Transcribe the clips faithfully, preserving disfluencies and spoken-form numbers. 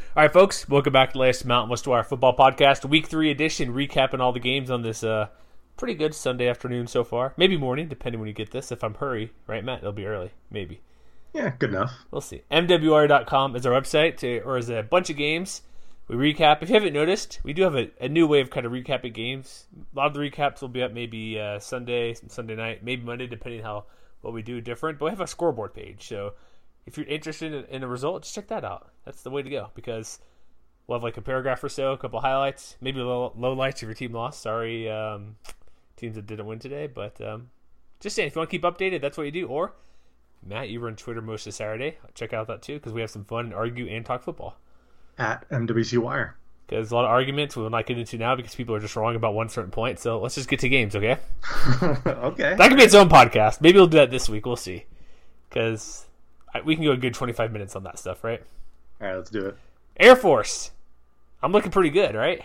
All right, folks, welcome back to the latest Mountain West Wire Football Podcast, Week three edition, recapping all the games on this uh, pretty good Sunday afternoon so far. Maybe morning, depending when you get this. If I'm hurry, right, Matt? It'll be early, maybe. Yeah, good enough. We'll see. M W R dot com is our website, to, or is a bunch of games we recap. If you haven't noticed, we do have a, a new way of kind of recapping games. A lot of the recaps will be up maybe uh, Sunday, Sunday night, maybe Monday, depending how what we do different. But we have a scoreboard page, so if you're interested in, in a result, just check that out. That's the way to go, because we'll have like a paragraph or so, a couple highlights, maybe low, low lights if your team lost. Sorry, um, teams that didn't win today. But um, just saying, if you want to keep updated, that's what you do. Or, Matt, you were on Twitter most of Saturday. Check out that too, because we have some fun and argue and talk football. At M W C Wire. Because a lot of arguments we'll not get into now because people are just wrong about one certain point. So let's just get to games, okay? Okay. That could be its own podcast. Maybe we'll do that this week. We'll see. Because we can go a good twenty-five minutes on that stuff, right? All right, let's do it. Air Force. I'm looking pretty good, right?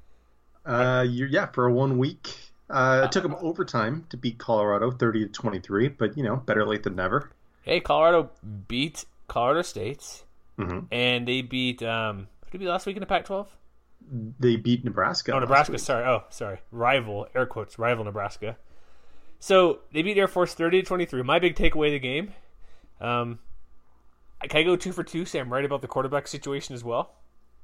Uh, you yeah, for a one week. Uh, it took them overtime to beat Colorado, thirty to twenty-three. But you know, better late than never. Hey, Colorado beat Colorado State, mm-hmm. and they beat um, who did they beat last week in the Pac twelve? They beat Nebraska. Oh, Nebraska. Sorry. Oh, sorry. Rival, air quotes, rival Nebraska. So they beat Air Force thirty to twenty-three. My big takeaway of the game. Um, can I go two for two? Say I'm right about the quarterback situation as well.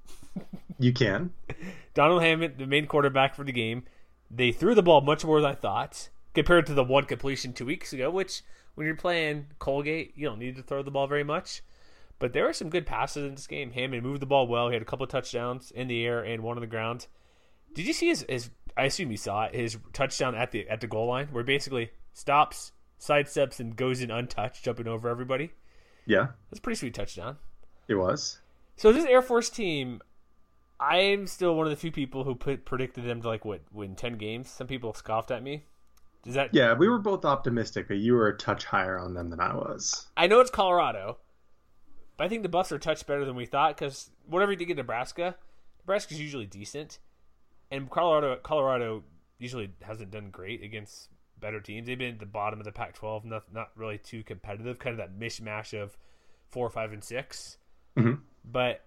You can. Donald Hammond, the main quarterback for the game. They threw the ball much more than I thought compared to the one completion two weeks ago, which when you're playing Colgate, you don't need to throw the ball very much. But there were some good passes in this game. Hammond moved the ball well. He had a couple of touchdowns in the air and one on the ground. Did you see his, his I assume you saw it, his touchdown at the at the goal line where he basically stops, sidesteps, and goes in untouched, jumping over everybody? Yeah. That's a pretty sweet touchdown. It was. So this Air Force team, I'm still one of the few people who put, predicted them to like what win ten games. Some people scoffed at me. Does that? Yeah, we were both optimistic, but you were a touch higher on them than I was. I know it's Colorado, but I think the Buffs are a touch better than we thought because whatever you did get Nebraska, Nebraska's usually decent, and Colorado Colorado usually hasn't done great against better teams. They've been at the bottom of the Pac twelve, not not really too competitive, kind of that mishmash of four, five, and six. Mm-hmm. But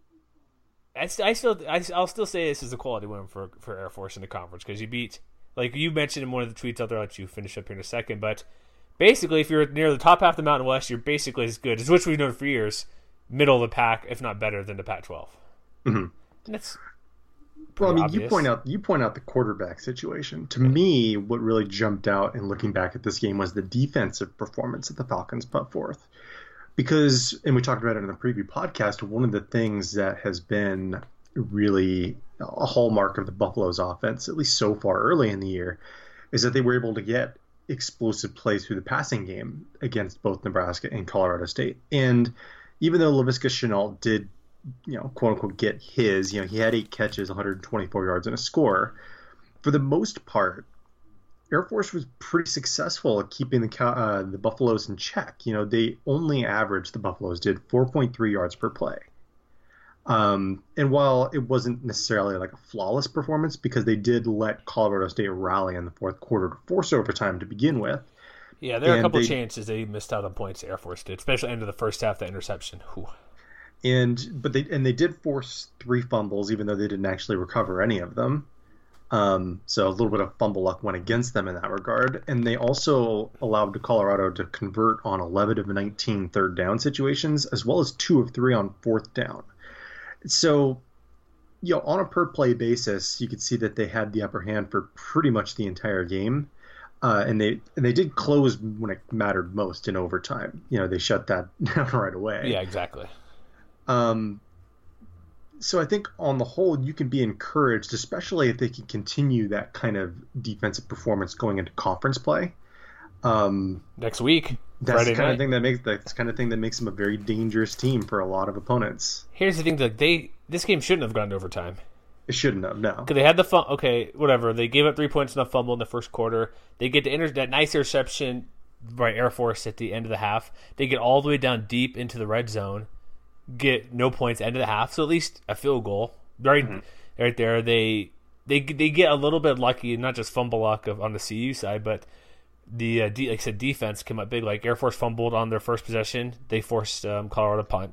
I, st- I still I, I'll still say this is a quality win for for Air Force in the conference because you beat, like you mentioned in one of the tweets out there. I'll let you finish up here in a second, but basically, if you're near the top half of the Mountain West, you're basically as good as which we've known for years, middle of the pack, if not better than the Pac twelve. Mm-hmm. And that's well, I mean, obvious. you point out you point out the quarterback situation. To me, what really jumped out in looking back at this game was the defensive performance that the Falcons put forth. Because, and we talked about it in the preview podcast, one of the things that has been really a hallmark of the Buffalo's offense, at least so far early in the year, is that they were able to get explosive plays through the passing game against both Nebraska and Colorado State. And even though Laviska Shenault did, you know, quote unquote, get his, you know, he had eight catches, one hundred twenty-four yards, and a score. For the most part, Air Force was pretty successful at keeping the uh, the Buffaloes in check. You know, they only averaged, the Buffaloes did, four point three yards per play. Um, and while it wasn't necessarily like a flawless performance because they did let Colorado State rally in the fourth quarter to force overtime to begin with. Yeah, there are a couple they, of chances they missed out on points Air Force did, especially end of the first half, that interception. Whew. And but they and they did force three fumbles, even though they didn't actually recover any of them. Um, so a little bit of fumble luck went against them in that regard. And they also allowed Colorado to convert on eleven of nineteen third down situations, as well as two of three on fourth down. So, you know, on a per play basis, you could see that they had the upper hand for pretty much the entire game. Uh, and they and they did close when it mattered most in overtime. You know, they shut that down right away. Yeah, exactly. Um, so I think on the whole, you can be encouraged, especially if they can continue that kind of defensive performance going into conference play. Um, Next week, that's Friday the kind night. of thing that makes that's the kind of thing that makes them a very dangerous team for a lot of opponents. Here's the thing: like they, this game shouldn't have gone to overtime. It shouldn't have, no. Because they had the fun. Okay, whatever. They gave up three points in a fumble in the first quarter. They get the inter- that nice interception by Air Force at the end of the half. They get all the way down deep into the red zone. Get no points end of the half, so at least a field goal right, mm-hmm. right there. They they they get a little bit lucky, not just fumble luck of, on the C U side, but the uh, like I said, defense came up big. Like Air Force fumbled on their first possession, they forced um, Colorado to punt.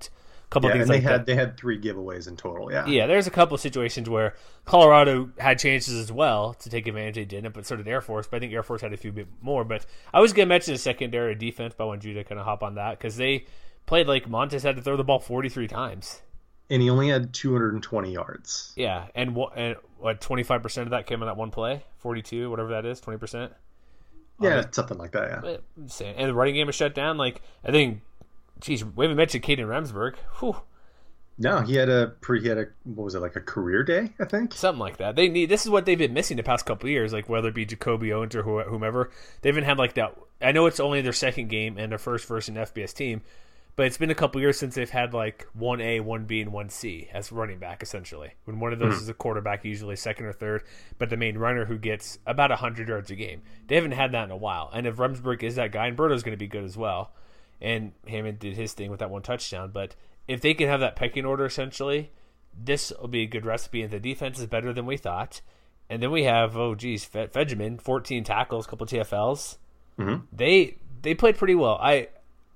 couple yeah, things and they like had that. they had three giveaways in total. Yeah, Yeah, there's a couple of situations where Colorado had chances as well to take advantage. They didn't, but so did Air Force. But I think Air Force had a few bit more. But I was going to mention the secondary defense, but I want you to kind of hop on that because they played like Montez had to throw the ball forty-three times. and he only had two hundred twenty yards. Yeah, and what, and what twenty-five percent of that came on that one play? forty-two, whatever that is, twenty percent? Yeah, um, something like that, yeah. And the running game was shut down. Like, I think, geez, we haven't mentioned Caden Remsburg. Whew. No, he had a pre. He had a what was it like a career day? I think something like that. They need this is what they've been missing the past couple of years. Like whether it be Jacoby Owens or whomever, they haven't had like that. I know it's only their second game and their first versus an F B S team, but it's been a couple of years since they've had like one A, one B, and one C as running back essentially. When one of those mm-hmm. is a quarterback, usually second or third, but the main runner who gets about a hundred yards a game. They haven't had that in a while. And if Remsburg is that guy, and Berto's going to be good as well, and Hammond did his thing with that one touchdown, but. If they can have that pecking order, essentially, this will be a good recipe. And the defense is better than we thought. And then we have, oh, geez, Fe- Fegeman, fourteen tackles, couple T F Ls. Mm-hmm. They they played pretty well. I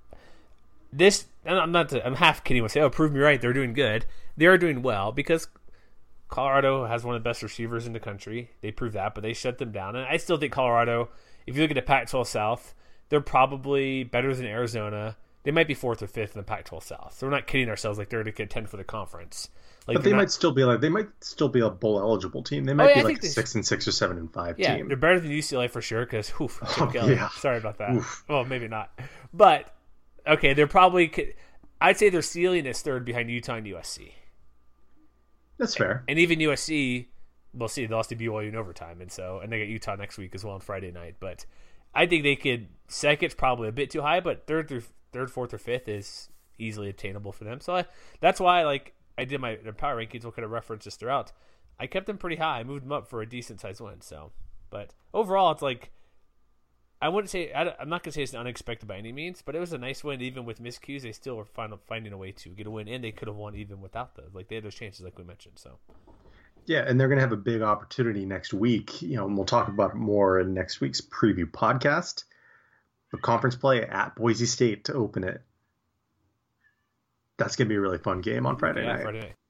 this I'm not. To, I'm half kidding when I say, oh, prove me right. They're doing good. They are doing well because Colorado has one of the best receivers in the country. They proved that, but they shut them down. And I still think Colorado, if you look at the Pac twelve South, they're probably better than Arizona. They might be fourth or fifth in the Pac twelve South. So we're not kidding ourselves like they're to contend for the conference. Like but they not... might still be like they might still be a bowl eligible team. They might oh, yeah, be like a six and six or seven and five yeah, team. They're better than U C L A for sure. Because oh, yeah. sorry about that. Oof. Well, maybe not. But okay, they're probably. I'd say their ceiling is third behind Utah and U S C. That's fair. And, and even U S C, we'll see. They lost to B Y U in overtime, and so and they got Utah next week as well on Friday night. But I think they could. Second's probably a bit too high, but third through. Third, fourth, or fifth is easily attainable for them. So I, that's why, like, I did my power rankings. What kind of references throughout? I kept them pretty high. I moved them up for a decent sized win. So, but overall, it's like I wouldn't say I, I'm not gonna say it's unexpected by any means, but it was a nice win. Even with miscues, they still were find, finding a way to get a win, and they could have won even without those. Like they had those chances, like we mentioned. So. Yeah, and they're going to have a big opportunity next week. You know, and we'll talk about it more in next week's preview podcast. The conference play at Boise State to open it. That's going to be a really fun game on Friday yeah, night. Friday night.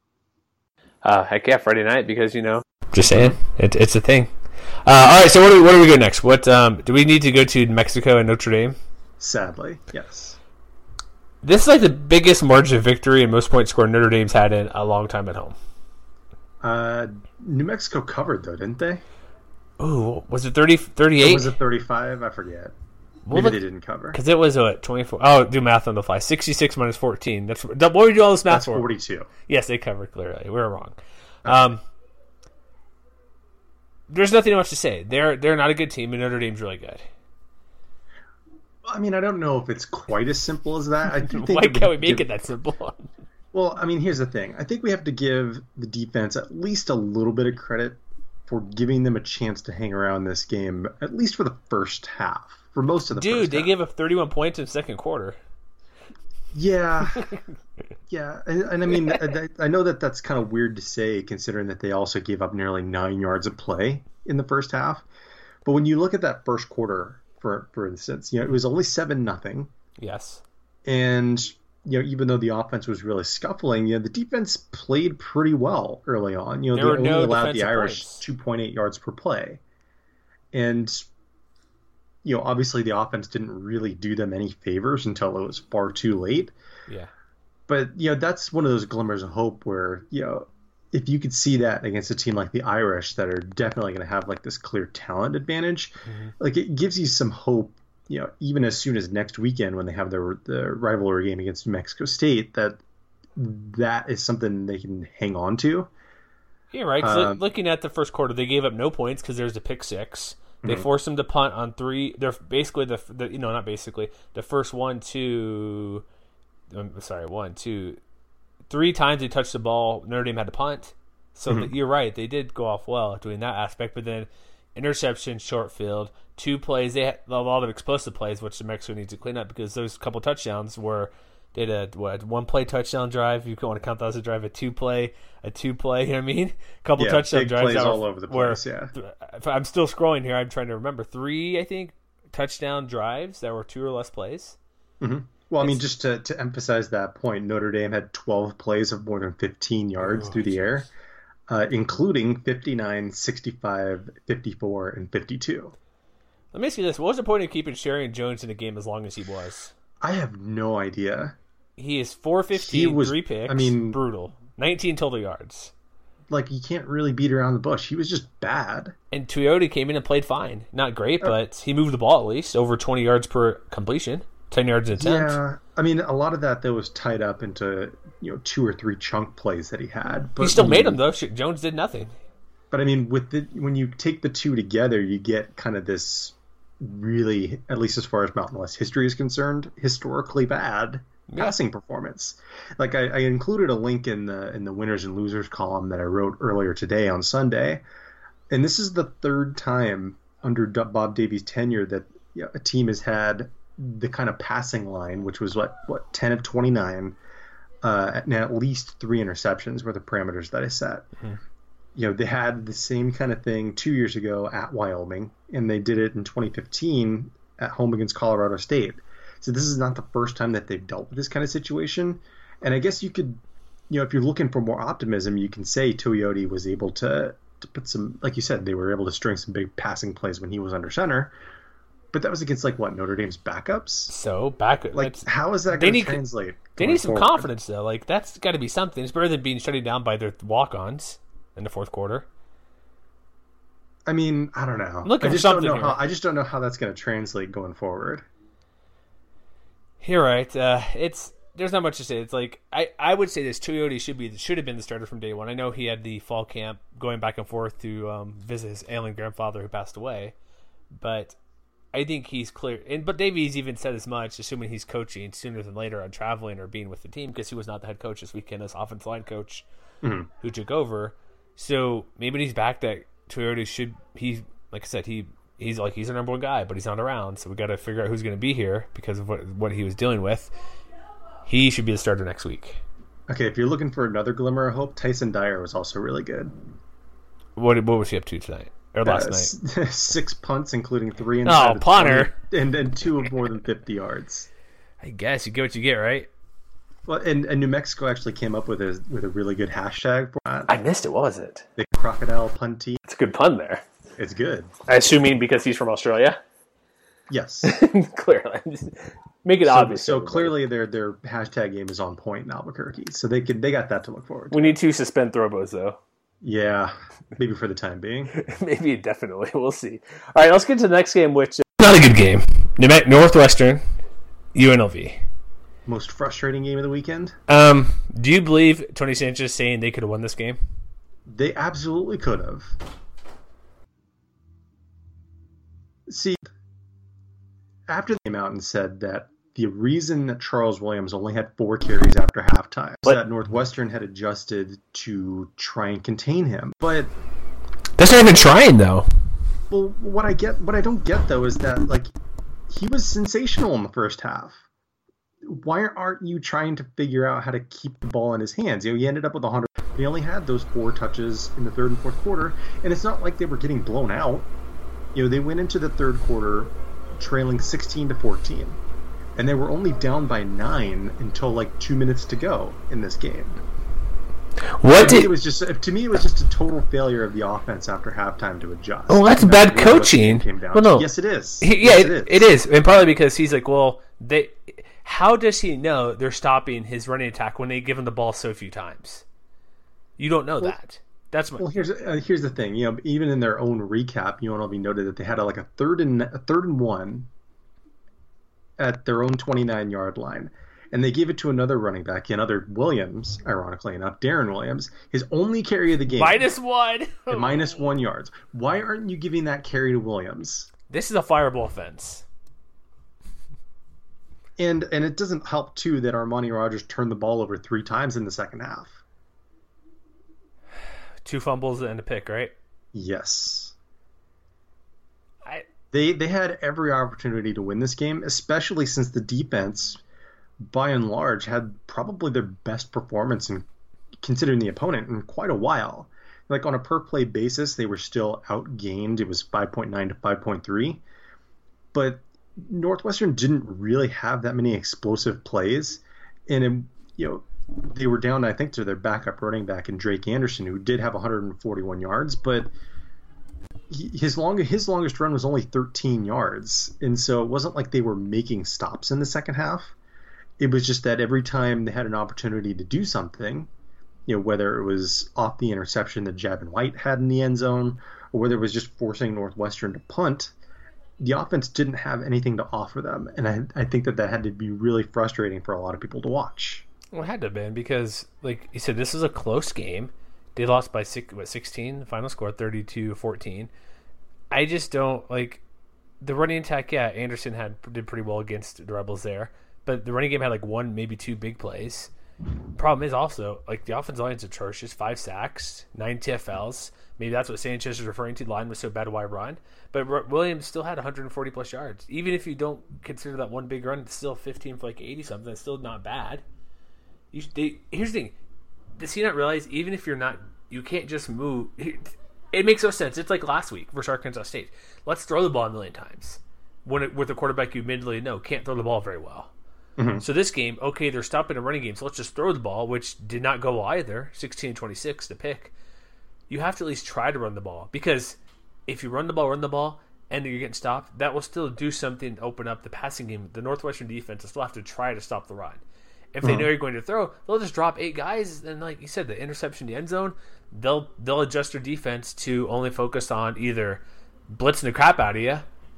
Uh, heck yeah, Friday night because, you know. Just saying. It, it's a thing. Uh, all right, so what do we, what do we go next? What um, do we need to go to Mexico and Notre Dame? Sadly, yes. This is like the biggest margin of victory and most points scored Notre Dame's had in a long time at home. Uh, New Mexico covered, though, didn't they? Ooh, was it thirty, thirty-eight? Or was it thirty-five? I forget. Well, Maybe look, they didn't cover. Because it was, what, twenty-four? Oh, do math on the fly. sixty-six minus fourteen. That's What were you do all this math That's for? forty-two. Yes, they covered, clearly. We were wrong. Um, there's nothing much to say. They're they're not a good team, and Notre Dame's really good. I mean, I don't know if it's quite as simple as that. I do think Why can't we make give... it that simple? Well, I mean, here's the thing. I think we have to give the defense at least a little bit of credit for giving them a chance to hang around this game, at least for the first half. For most of the Dude, first they half. gave up thirty-one points in the second quarter. Yeah. yeah. And, and I mean, I, I know that that's kind of weird to say, considering that they also gave up nearly nine yards of play in the first half. But when you look at that first quarter, for for instance, you know, it was only seven nothing. Yes. And you know, even though the offense was really scuffling, you know, the defense played pretty well early on. You know, there they were only no allowed the Irish points. two point eight yards per play. And, you know, obviously the offense didn't really do them any favors until it was far too late. Yeah. But, you know, that's one of those glimmers of hope where, you know, if you could see that against a team like the Irish that are definitely going to have like this clear talent advantage, mm-hmm. like it gives you some hope. You know, even as soon as next weekend when they have their the rivalry game against New Mexico State, that that is something they can hang on to. Yeah, right. So Um, looking at the first quarter, they gave up no points because there's a pick six. They Mhm. forced them to punt on three. They're basically the, the you know not basically the first one, two. I'm sorry, one, two, three times they touched the ball. Notre Dame had to punt. So Mhm. that, you're right. They did go off well doing that aspect, but then interception, short field, two plays. They had a lot of explosive plays, which New Mexico needs to clean up because those couple touchdowns were they had a what one play touchdown drive. You want to count that as a drive, a two play, a two play. You know what I mean? A couple Yeah, touchdown big drives plays that all were, over the were- place, yeah. if I'm still scrolling here. I'm trying to remember three. I think touchdown drives that were two or less plays. Mm-hmm. Well, I mean, just to, to emphasize that point, Notre Dame had twelve plays of more than fifteen yards oh, through the geez. air, uh, including fifty-nine, sixty-five, fifty-four, and fifty-two. Let me ask you this. What was the point of keeping Sherian Jones in the game as long as he was? I have no idea. He is four fifteen, was, three picks. I mean, brutal. nineteen total yards. Like, you can't really beat around the bush. He was just bad. And Tuioti came in and played fine. Not great, uh, but he moved the ball at least. Over twenty yards per completion. ten yards in attempt. Yeah. I mean, a lot of that, though, was tied up into, you know, two or three chunk plays that he had. But he still made you, them, though. Jones did nothing. But, I mean, with the when you take the two together, you get kind of this really, at least as far as Mountain West history is concerned, historically bad yeah. passing performance. Like I, I included a link in the in the winners and losers column that I wrote earlier today on Sunday, and this is the third time under Bob Davies' tenure that you know, a team has had the kind of passing line, which was what what ten of twenty-nine, uh, and at least three interceptions were the parameters that I set. Mm-hmm. You know, they had the same kind of thing two years ago at Wyoming, and they did it in twenty fifteen at home against Colorado State. So this is not the first time that they've dealt with this kind of situation. And I guess you could, you know, if you're looking for more optimism, you can say Tuioti was able to, to put some, like you said, they were able to string some big passing plays when he was under center. But that was against, like, what, Notre Dame's backups? So, backup. Like, how is that going to translate? They need some forward? confidence, though. Like, that's got to be something. It's better than being shut down by their walk-ons in the fourth quarter. I mean, I don't know. I'm looking I just for don't know here. how. I just don't know how that's going to translate going forward. You're right. Uh, it's there's not much to say. It's like I, I would say this Tuioti should be should have been the starter from day one. I know he had the fall camp going back and forth to um, visit his ailing grandfather who passed away, but I think he's clear. And but Davies even said as much, assuming he's coaching sooner than later on traveling or being with the team because he was not the head coach this weekend as offensive line coach mm-hmm. who took over. So maybe when he's back, that Tuioti should he like I said he. He's like he's our number one guy, but he's not around, so we got to figure out who's going to be here because of what what he was dealing with. He should be the starter next week. Okay, if you're looking for another glimmer of hope, Tyson Dyer was also really good. What what was he up to tonight or last uh, night? Six punts, including three inside oh punter, and and two of more than fifty yards. I guess you get what you get, right? Well, and, and New Mexico actually came up with a with a really good hashtag for that. I missed it. What was it? The crocodile puntee. It's a good pun there. It's good. I assuming because he's from Australia? Yes. Clearly. Make it so, obvious. So clearly their their hashtag game is on point in Albuquerque. So they could they got that to look forward to. We need to suspend Throwbows, though. Yeah. Maybe for the time being. Maybe definitely. We'll see. All right, let's get to the next game, which is not a good game. Northwestern, U N L V. Most frustrating game of the weekend? Um, do you believe Tony Sanchez saying they could have won this game? They absolutely could have. See, after they came out and said that the reason that Charles Williams only had four carries after halftime was that Northwestern had adjusted to try and contain him. But that's not even trying, though. Well, what I get, what I don't get though, is that like he was sensational in the first half. Why aren't you trying to figure out how to keep the ball in his hands? You know, he ended up with one hundred. He only had those four touches in the third and fourth quarter, and it's not like they were getting blown out. You know, they went into the third quarter trailing sixteen to fourteen, and they were only down by nine until like two minutes to go in this game. What to did me, it was just to me it was just a total failure of the offense after halftime to adjust. Oh, that's bad coaching. Well, no, yes, it is. He, yeah, yes, it, it is. It is, and probably because he's like, well, they. How does he know they're stopping his running attack when they give him the ball so few times? You don't know well, that. That's my... well. Here's uh, here's the thing. You know, even in their own recap, U N L V noted that they had a, like a third and a third and one at their own twenty-nine yard line, and they gave it to another running back, another Williams, ironically enough, Darren Williams, his only carry of the game, minus one, minus one yards. Why aren't you giving that carry to Williams? This is a fireable offense. And and it doesn't help too that Armani Rogers turned the ball over three times in the second half. Two fumbles and a pick, right? Yes. I they they had every opportunity to win this game, especially since the defense, by and large, had probably their best performance in considering the opponent in quite a while. Like on a per play basis, they were still outgained. It was five point nine to five point three, but Northwestern didn't really have that many explosive plays, and it, you know they were down, I think, to their backup running back in Drake Anderson, who did have one hundred forty-one yards, but he, his long his longest run was only thirteen yards, and so it wasn't like they were making stops in the second half. It was just that every time they had an opportunity to do something, you know, whether it was off the interception that Javin White had in the end zone, or whether it was just forcing Northwestern to punt, the offense didn't have anything to offer them, and I, I think that that had to be really frustrating for a lot of people to watch. Well, it had to have been because, like you said, this is a close game. They lost by six, what, sixteen, the final score, thirty-two fourteen. I just don't, like, the running attack, yeah, Anderson had did pretty well against the Rebels there, but the running game had, like, one, maybe two big plays. Problem is also, like, the offensive line's atrocious. Five sacks, nine T F Ls. Maybe that's what Sanchez is referring to. The line was so bad, why run? But R- Williams still had one hundred forty plus yards. Even if you don't consider that one big run, it's still fifteen for like eighty something. It's still not bad. You, they, here's the thing: does he not realize even if you're not, you can't just move? It makes no sense. It's like last week versus Arkansas State. Let's throw the ball a million times when it, with a quarterback you admittedly know can't throw the ball very well. Mm-hmm. So this game, okay, they're stopping a running game, so let's just throw the ball, which did not go well either. sixteen twenty-six to pick. You have to at least try to run the ball, because if you run the ball, run the ball, and you're getting stopped, that will still do something to open up the passing game. The Northwestern defense will still have to try to stop the run. If they mm-hmm. know you're going to throw, they'll just drop eight guys, and like you said, the interception, the end zone, they'll they'll adjust their defense to only focus on either blitzing the crap out of you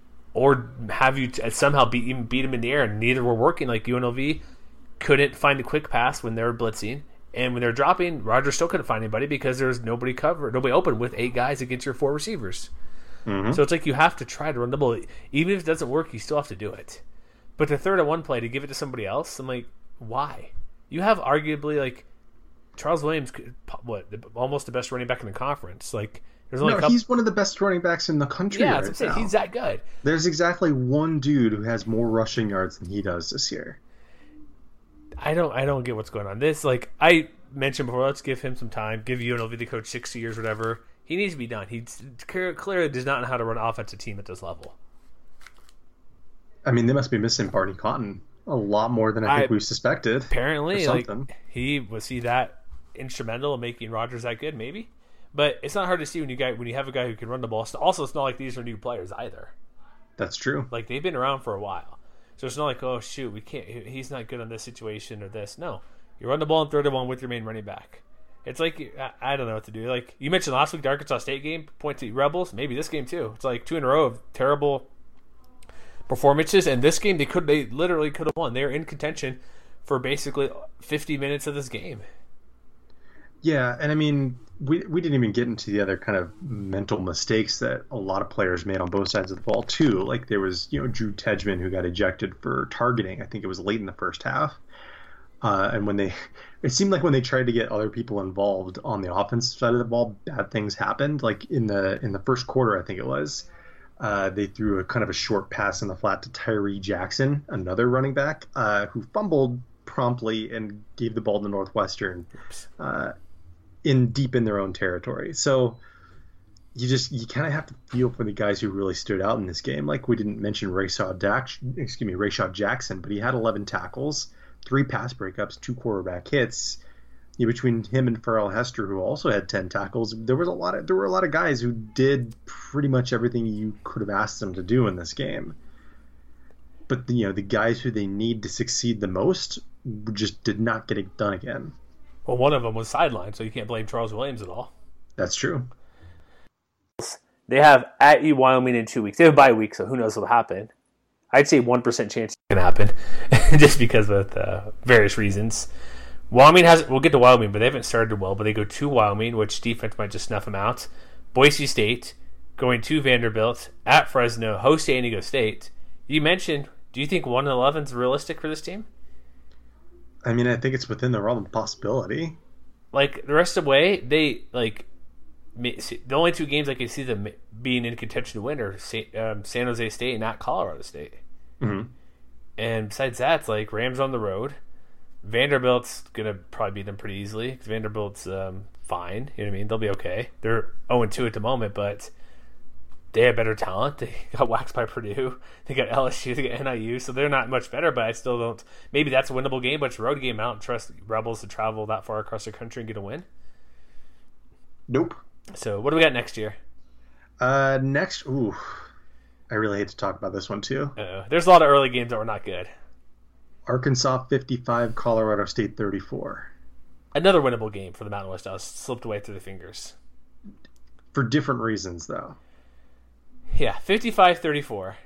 or have you t- somehow beat even beat them in the air. And neither were working. Like U N L V couldn't find a quick pass when they were blitzing. And when they're dropping, Rogers still couldn't find anybody because there was nobody covered, nobody open with eight guys against your four receivers. Mm-hmm. So it's like you have to try to run the ball. Even if it doesn't work, you still have to do it. But the third and one play to give it to somebody else, I'm like, why? You have arguably like Charles Williams, what almost the best running back in the conference. Like there's only no, a couple... he's one of the best running backs in the country. Yeah, right that's what I'm now. saying. He's that good. There's exactly one dude who has more rushing yards than he does this year. I don't I don't get what's going on. This, like I mentioned before, let's give him some time. Give U N L V the coach sixty years, whatever. He needs to be done. He clearly does not know how to run an offensive team at this level. I mean, they must be missing Barney Cotton a lot more than I think I, we suspected. Apparently, like he was he that instrumental in making Rogers that good, maybe. But it's not hard to see when you got when you have a guy who can run the ball. Also, it's not like these are new players either. That's true. Like they've been around for a while. So it's not like, oh, shoot, we can't. He's not good on this situation or this. No. You run the ball and throw the ball with your main running back. It's like, I, I don't know what to do. Like, you mentioned last week, the Arkansas State game, point to Rebels. Maybe this game, too. It's like two in a row of terrible performances. And this game, they could, they literally could have won. They were in contention for basically fifty minutes of this game. Yeah, and I mean, we we didn't even get into the other kind of mental mistakes that a lot of players made on both sides of the ball too. Like there was, you know, Drew Tedgman who got ejected for targeting. I think it was late in the first half. Uh, and when they, it seemed like when they tried to get other people involved on the offensive side of the ball, bad things happened. Like in the in the first quarter, I think it was, uh, they threw a kind of a short pass in the flat to Tyree Jackson, another running back, uh, who fumbled promptly and gave the ball to Northwestern. Uh, in deep in their own territory. So you just you kind of have to feel for the guys who really stood out in this game. Like we didn't mention Rayshad Dax, excuse me, Rayshad Jackson, but he had eleven tackles, three pass breakups, two quarterback hits. You know, between him and Farrell Hester, who also had ten tackles, there was a lot of there were a lot of guys who did pretty much everything you could have asked them to do in this game. But you know, the guys who they need to succeed the most just did not get it done again. Well, one of them was sidelined, so you can't blame Charles Williams at all. That's true. They have at E Wyoming in two weeks. They have a bye week, so who knows what'll happen. I'd say one percent chance it can happen, just because of uh, various reasons. Wyoming has. We'll get to Wyoming, but they haven't started well. But they go to Wyoming, which defense might just snuff them out. Boise State, going to Vanderbilt, at Fresno, host San Diego State. You mentioned, do you think one eleven is realistic for this team? I mean, I think it's within the realm of possibility. Like, the rest of the way, they, like, the only two games I can see them being in contention to win are um, San Jose State and at Colorado State. Mm-hmm. And besides that, it's like Rams on the road. Vanderbilt's going to probably beat them pretty easily because Vanderbilt's um, fine. You know what I mean? They'll be okay. They're oh and two at the moment, but they have better talent. They got waxed by Purdue. They got L S U. They got N I U. So they're not much better, but I still don't. Maybe that's a winnable game, but it's a road game. I don't trust Rebels to travel that far across the country and get a win. Nope. So what do we got next year? Uh, next, ooh, I really hate to talk about this one too. Uh-oh. There's a lot of early games that were not good. Arkansas fifty-five, Colorado State thirty-four. Another winnable game for the Mountain West. I was slipped away through the fingers. For different reasons, though. Yeah, fifty-five thirty-four.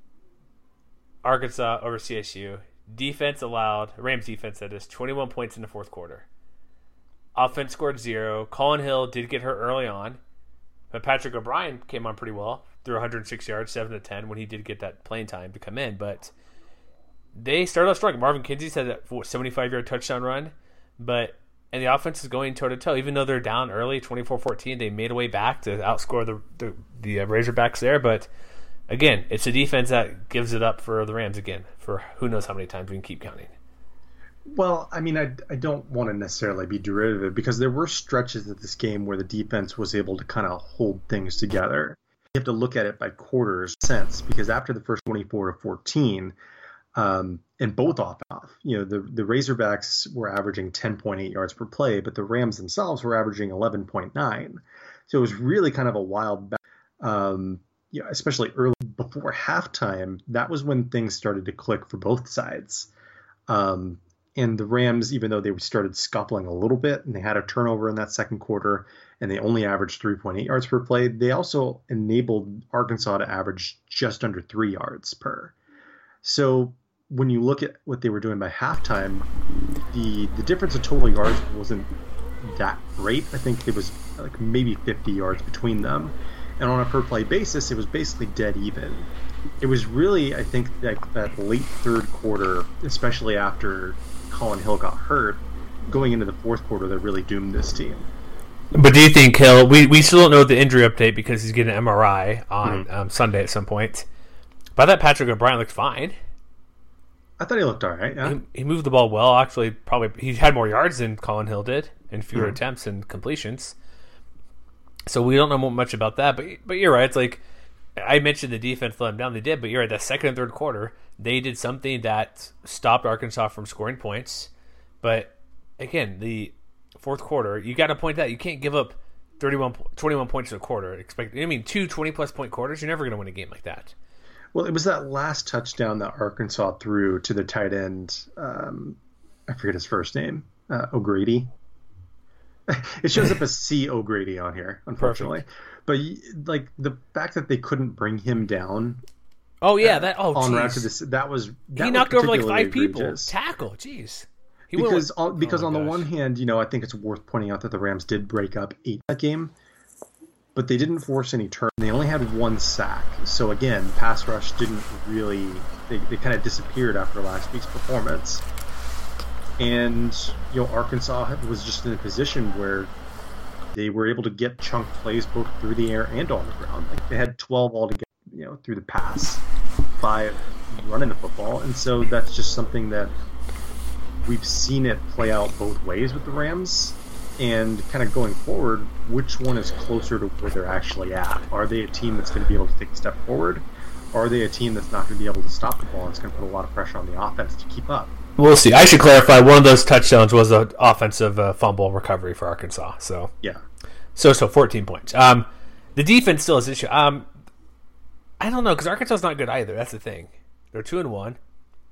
Arkansas over C S U. Defense allowed, Rams defense that is, twenty-one points in the fourth quarter. Offense scored zero. Colin Hill did get hurt early on, but Patrick O'Brien came on pretty well. Threw one hundred six yards, seven to ten when he did get that playing time to come in. But they started off strong. Marvin Kinsey had that seventy-five-yard touchdown run, but and the offense is going toe-to-toe. Even though they're down early, twenty-four fourteen, they made a way back to outscore the the, the uh, Razorbacks there. But, again, it's a defense that gives it up for the Rams again for who knows how many times we can keep counting. Well, I mean, I, I don't want to necessarily be derivative because there were stretches of this game where the defense was able to kind of hold things together. You have to look at it by quarters sense because after the first twenty-four to fourteen, um, and both off off, you know, the, the Razorbacks were averaging ten point eight yards per play, but the Rams themselves were averaging eleven point nine. So it was really kind of a wild, um, you know, especially early before halftime. That was when things started to click for both sides. Um, And the Rams, even though they started scuffling a little bit and they had a turnover in that second quarter and they only averaged three point eight yards per play, they also enabled Arkansas to average just under three yards per. So when you look at what they were doing by halftime, the, the difference in total yards wasn't that great. I think it was like maybe fifty yards between them. And on a per play basis, it was basically dead even. It was really, I think, that, that late third quarter, especially after Colin Hill got hurt, going into the fourth quarter, that really doomed this team. But do you think Hill, we, we still don't know the injury update because he's getting an M R I on mm-hmm. um, Sunday at some point. But I thought Patrick O'Brien looked fine. I thought he looked all right, yeah. He, he moved the ball well. Actually, probably he had more yards than Colin Hill did and fewer mm-hmm. attempts and completions. So we don't know much about that. But but you're right. It's like I mentioned the defense let them down. They did, but you're right. That second and third quarter, they did something that stopped Arkansas from scoring points. But again, the fourth quarter, you got to point that you can't give up thirty-one, twenty-one points in a quarter. Expect, I mean, two twenty-plus point quarters, you're never going to win a game like that. Well, it was that last touchdown that Arkansas threw to the tight end. Um, I forget his first name. Uh, O'Grady. It shows up as C. O'Grady on here, unfortunately. Perfect. But like the fact that they couldn't bring him down. Oh yeah, that oh on geez. route to this that was that he was knocked over like five egregious. people. Tackle, jeez. He because with, on, because oh on the gosh. one hand, you know, I think it's worth pointing out that the Rams did break up eight that game, but they didn't force any turn. They only had one sack. So again, pass rush didn't really. They they kind of disappeared after last week's performance. And, you know, Arkansas was just in a position where they were able to get chunk plays both through the air and on the ground. Like they had twelve altogether, you know, through the pass, five running the football. And so that's just something that we've seen it play out both ways with the Rams. And kind of going forward, which one is closer to where they're actually at? Are they a team that's going to be able to take a step forward? Or are they a team that's not going to be able to stop the ball and it's going to put a lot of pressure on the offense to keep up? We'll see. I should clarify. One of those touchdowns was an offensive uh, fumble recovery for Arkansas. So yeah, so so fourteen points. Um, the defense still is an issue. Um, I don't know because Arkansas is not good either. That's the thing. They're two and one.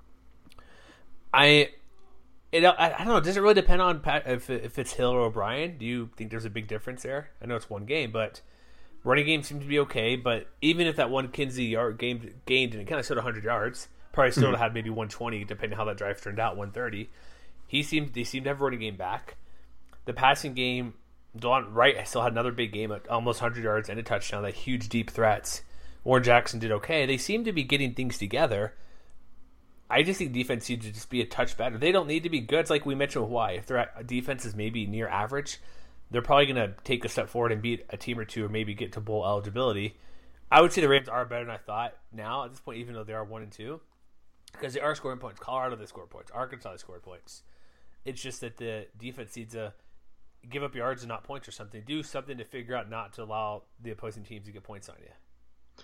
I, it, I, I don't know. Does it really depend on Pat, if if it's Hill or O'Brien? Do you think there's a big difference there? I know it's one game, but running game seems to be okay. But even if that one Kinsey yard game gained and it kind of showed one hundred yards. Probably still mm-hmm. had maybe one twenty, depending on how that drive turned out, one thirty. He seemed they seemed to have a running game back. The passing game, Delon Wright still had another big game at almost one hundred yards and a touchdown. That huge deep threats. Warren Jackson did okay. They seem to be getting things together. I just think defense needs to just be a touch better. They don't need to be good. It's like we mentioned with Hawaii. If their defense is maybe near average, they're probably going to take a step forward and beat a team or two, or maybe get to bowl eligibility. I would say the Rams are better than I thought now at this point, even though they are one and two. Because they are scoring points. Colorado, they score points. Arkansas, they score points. It's just that the defense needs to give up yards and not points or something. Do something to figure out not to allow the opposing teams to get points on you.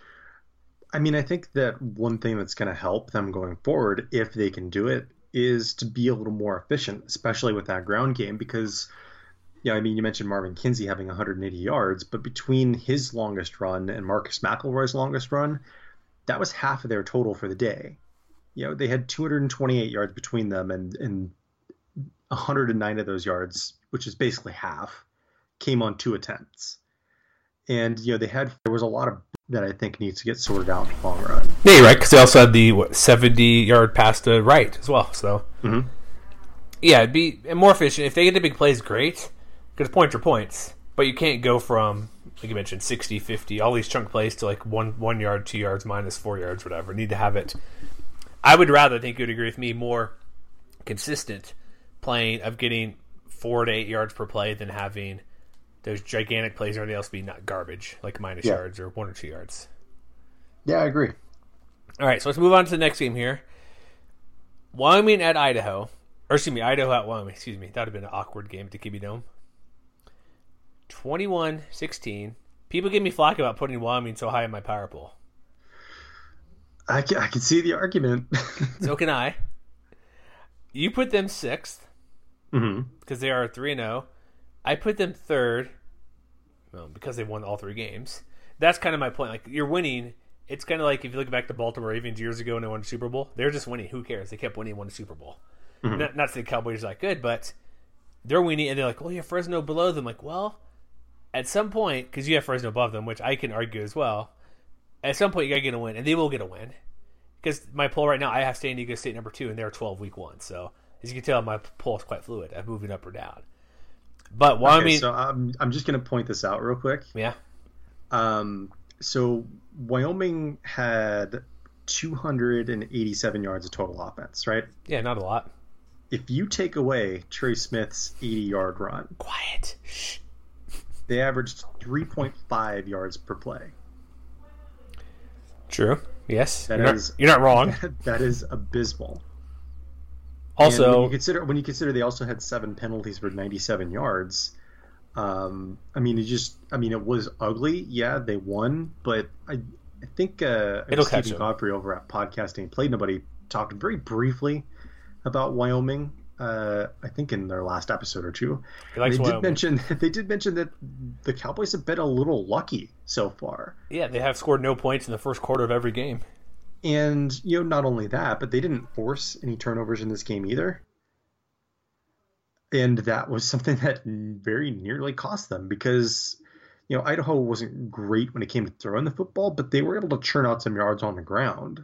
I mean, I think that one thing that's going to help them going forward, if they can do it, is to be a little more efficient, especially with that ground game. Because, you know, I mean, you mentioned Marvin Kinsey having one hundred eighty yards, but between his longest run and Marcus McElroy's longest run, that was half of their total for the day. You know, they had two hundred twenty-eight yards between them, and, and one hundred nine of those yards, which is basically half, came on two attempts. And, you know, they had, there was a lot of that I think needs to get sorted out in the long run. Yeah, you're right, because they also had the what, seventy-yard pass to right as well. So, mm-hmm. yeah, it'd be more efficient. If they get the big plays, great, because points are points. But you can't go from, like you mentioned, sixty, fifty, all these chunk plays to like one, one yard, two yards, minus four yards, whatever. Need to have it. I would rather, I think you would agree with me, more consistent playing of getting four to eight yards per play than having those gigantic plays or anything else be not garbage, like minus yeah. yards or one or two yards. Yeah, I agree. All right, so let's move on to the next game here. Wyoming at Idaho. Or excuse me, Idaho at Wyoming. Excuse me. That would have been an awkward game at the Kibbie Dome. twenty-one sixteen. People give me flack about putting Wyoming so high in my power pool. I can, I can see the argument. So can I. You put them sixth. Mm-hmm. Because they are three and oh. I put them third, well, because they won all three games. That's kind of my point. Like, you're winning. It's kind of like if you look back to Baltimore Ravens years ago when they won the Super Bowl. They're just winning. Who cares? They kept winning and won the Super Bowl. Mm-hmm. Not, not to say the Cowboys are not good, but they're winning, and they're like, well, you have Fresno below them. Like, well, at some point, because you have Fresno above them, which I can argue as well, at some point you got to get a win, and they will get a win. Because my poll right now, I have San Diego State number two, and they're twelve week one. So, as you can tell, my poll is quite fluid. I'm moving up or down. But Wyoming. Okay, so I'm I'm just going to point this out real quick. Yeah. Um. So Wyoming had two hundred eighty-seven yards of total offense, right? Yeah, not a lot. If you take away Trey Smith's eighty-yard run, quiet. Shh. They averaged three point five yards per play. True. Yes. That you're, is, not, you're not wrong. That, that is abysmal. Also, and when you consider when you consider they also had seven penalties for ninety-seven yards. Um, I mean, it just I mean it was ugly. Yeah, they won, but I I think uh, It'll catch Stephen them. Godfrey over at Podcasting Played Nobody talked very briefly about Wyoming. Uh, I think in their last episode or two, He likes they Wyoming. did mention they did mention that the Cowboys have been a little lucky so far. Yeah, they have scored no points in the first quarter of every game. And, you know, not only that, but they didn't force any turnovers in this game either. And that was something that very nearly cost them because, you know, Idaho wasn't great when it came to throwing the football, but they were able to churn out some yards on the ground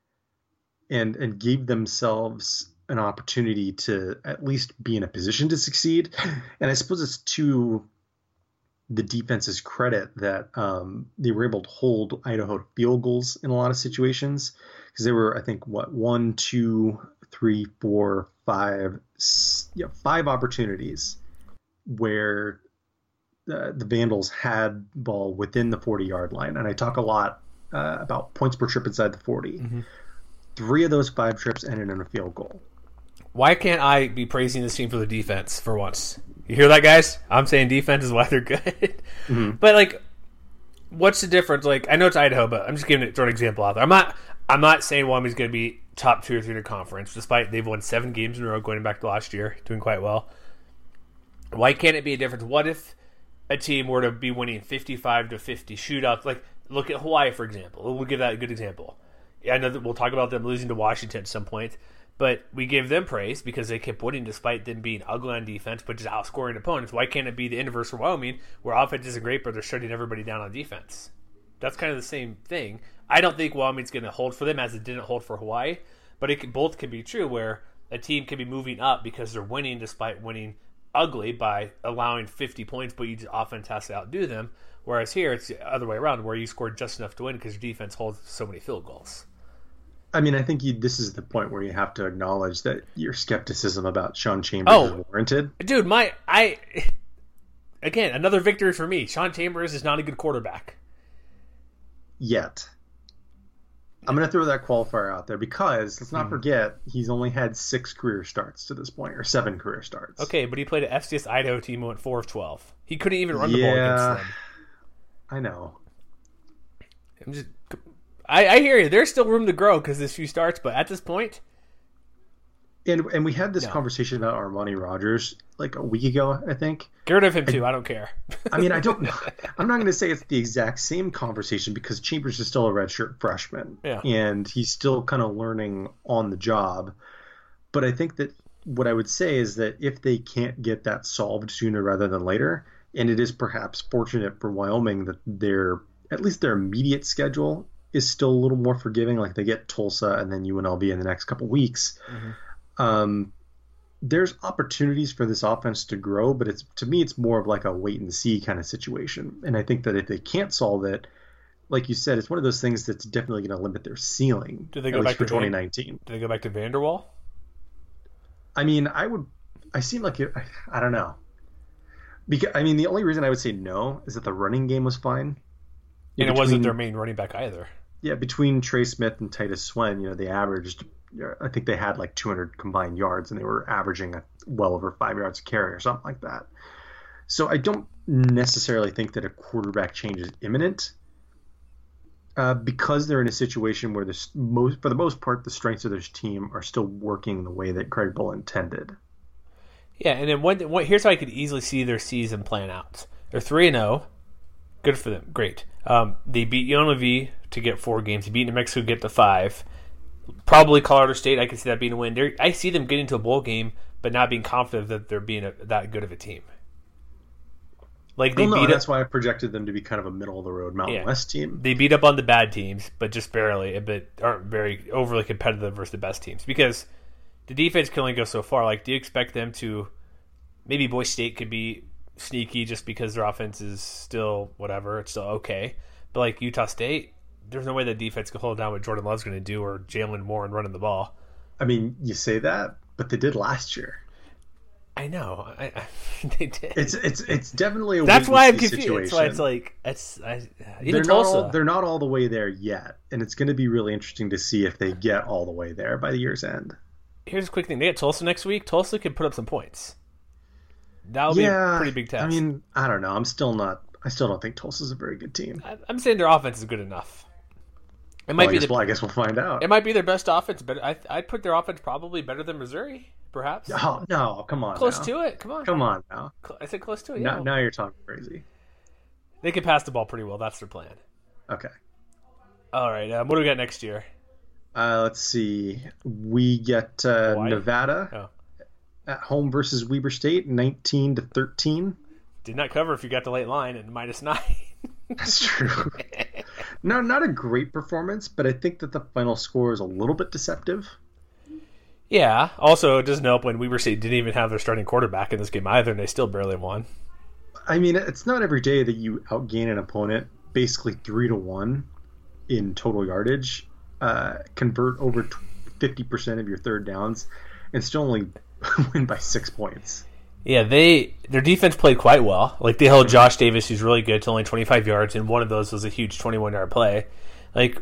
and and gave themselves an opportunity to at least be in a position to succeed. And I suppose it's to the defense's credit that um, they were able to hold Idaho to field goals in a lot of situations because there were, I think, what, one, two, three, four, five, yeah, five opportunities where uh, the Vandals had ball within the forty-yard line. And I talk a lot uh, about points per trip inside the forty. Mm-hmm. Three of those five trips ended in a field goal. Why can't I be praising this team for the defense for once? You hear that, guys? I'm saying defense is why they're good. Mm-hmm. But, like, what's the difference? Like, I know it's Idaho, but I'm just giving it, throwing an example out there. I'm not I'm not saying Wyoming's going to be top two or three in the conference, despite they've won seven games in a row going back to last year, doing quite well. Why can't it be a difference? What if a team were to be winning fifty-five to fifty shootouts? Like, look at Hawaii, for example. We'll give that a good example. Yeah, I know that we'll talk about them losing to Washington at some point. But we give them praise because they kept winning despite them being ugly on defense, but just outscoring opponents. Why can't it be the inverse for Wyoming, where offense isn't great, but they're shutting everybody down on defense? That's kind of the same thing. I don't think Wyoming's going to hold for them as it didn't hold for Hawaii, but it could, both can be true, where a team can be moving up because they're winning despite winning ugly by allowing fifty points, but you just offense has to outdo them. Whereas here, it's the other way around, where you scored just enough to win because your defense holds so many field goals. I mean, I think you, this is the point where you have to acknowledge that your skepticism about Sean Chambers Oh. is warranted. Dude, my I again another victory for me. Sean Chambers is not a good quarterback Yet. I'm going to throw that qualifier out there because let's not Hmm. forget he's only had six career starts to this point, or seven career starts. Okay, but he played an F C S Idaho team and went four of twelve. He couldn't even run the ball Yeah, against them. I know. I'm just I, I hear you. There's still room to grow because there's few starts, but at this point, And and we had this No. conversation about Armani Rogers like a week ago, I think. get rid of him too. I don't care. I mean, I don't know. I'm not going to say it's the exact same conversation because Chambers is still a redshirt freshman. Yeah. And he's still kind of learning on the job. But I think that what I would say is that if they can't get that solved sooner rather than later, and it is perhaps fortunate for Wyoming that their, at least their immediate schedule is still a little more forgiving. Like they get Tulsa and then U N L V in the next couple weeks. Mm-hmm. Um, there's opportunities for this offense to grow, but it's to me, it's more of like a wait and see kind of situation. And I think that if they can't solve it, like you said, it's one of those things that's definitely going to limit their ceiling. Do they at go least back for to Van- twenty nineteen? Do they go back to Vanderwall? I mean, I would. I seem like it, I don't know. Because I mean, the only reason I would say no is that the running game was fine. And Yeah, it wasn't between- their main running back either. Yeah, between Trey Smith and Titus Swen, you know, they averaged, I think they had like two hundred combined yards, and they were averaging a, well over five yards a carry or something like that. So I don't necessarily think that a quarterback change is imminent, uh, because they're in a situation where the most, for the most part, the strengths of this team are still working the way that Craig Bull intended. Yeah, and then one, one, here's how I could easily see their season plan out. They're three and zero. Good for them. Great. Um, they beat U N L V to get four games. They beat New Mexico to get to five. Probably Colorado State. I can see that being a win. They're, I see them getting to a bowl game, but not being confident that they're being a, that good of a team. Like they Well, no, beat that's up, why I projected them to be kind of a middle of the road Mountain Yeah. West team. they beat up on the bad teams, but just barely. But aren't very overly competitive versus the best teams because the defense can only go so far. Like, do you expect them to? Maybe Boise State could be sneaky just because their offense is still whatever. It's still okay. But like Utah State, there's no way that defense can hold down what Jordan Love's going to do or Jalen Warren running the ball. I mean, you say that, but they did last year. I know. I, I, they did. It's it's it's definitely a That's wait why and I'm see confused. situation. That's why it's like it's I, even they're Tulsa. not all, they're not all the way there yet, and it's going to be really interesting to see if they get all the way there by the year's end. Here's a quick thing: they get Tulsa next week. Tulsa could put up some points. That'll yeah, be a pretty big test. I mean, I don't know. I'm still not. I still don't think Tulsa's a very good team. I- I'm saying their offense is good enough. It might Well, I, be guess, the, well, I guess we'll find out. it might be their best offense, but I, I'd put their offense probably better than Missouri, perhaps. Oh no! Come on, Close now. to it. Come on. Come on now. Cl- I said close to it. Now, Yeah. now you're talking crazy. They can pass the ball pretty well. That's their plan. Okay. All right. Um, what do we got next year? Uh, let's see. We get uh, Hawaii? Nevada Oh, at home versus Weber State, nineteen to thirteen. did not cover if you got the late line at minus nine. That's true. No, not a great performance, but I think that the final score is a little bit deceptive. Yeah. Also, it doesn't help when Weber State didn't even have their starting quarterback in this game either, and they still barely won. I mean, it's not every day that you outgain an opponent basically three to one in total yardage, uh, convert over fifty percent of your third downs, and still only win by six points. Yeah, they their defense played quite well. Like they held Josh Davis, who's really good, to only twenty-five yards, and one of those was a huge twenty-one yard play. Like